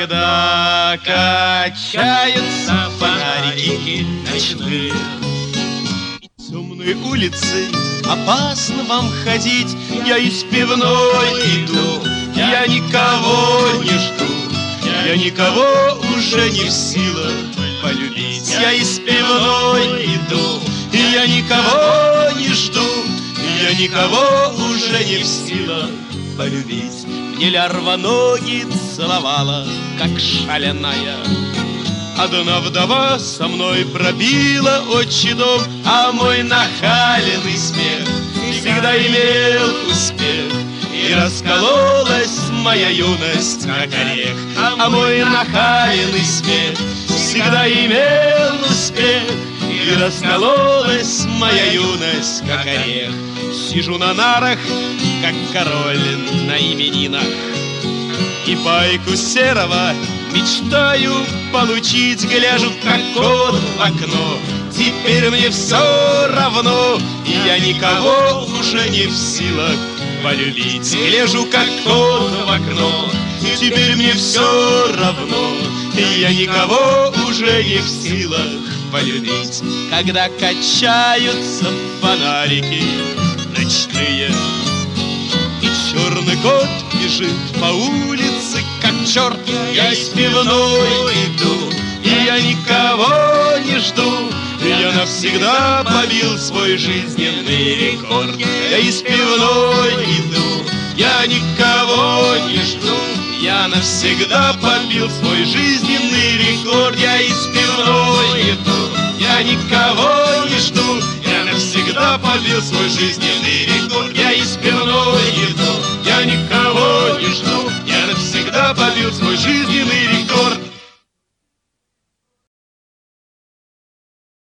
когда качаются фонарики ночные. Темной улицей опасно вам ходить, я из пивной иду, я никого не жду, я никого уже не в силах полюбить. Я из пивной иду, я никого не жду, я никого уже не в силах полюбить. Мне лярва ноги целовала, как шаленая. Одна вдова со мной пробила отчий дом, а мой нахаленный смех всегда имел успех. И раскололась моя юность, как орех, а мой нахаленный смех всегда имел успех. И раскололась моя юность, как орех. Сижу на нарах, как король на именинах, и байку серого мечтаю получить. Гляжу, как кот в окно, теперь мне все равно, и я никого уже не в силах полюбить. Гляжу, как кот в окно, теперь мне все равно, и я никого уже не в силах полюбить. Когда качаются фонарики ночные, и черный кот бежит по улице, как черт, я из пивной иду, и я никого не жду. Я навсегда побил свой жизненный рекорд. Я из пивной иду, я никого не жду. Я навсегда побил свой жизненный рекорд. Я из пивной иду, я никого не жду. Я навсегда побил свой жизненный рекорд. Я из пивной иду, я никого не жду. Я навсегда побил свой жизненный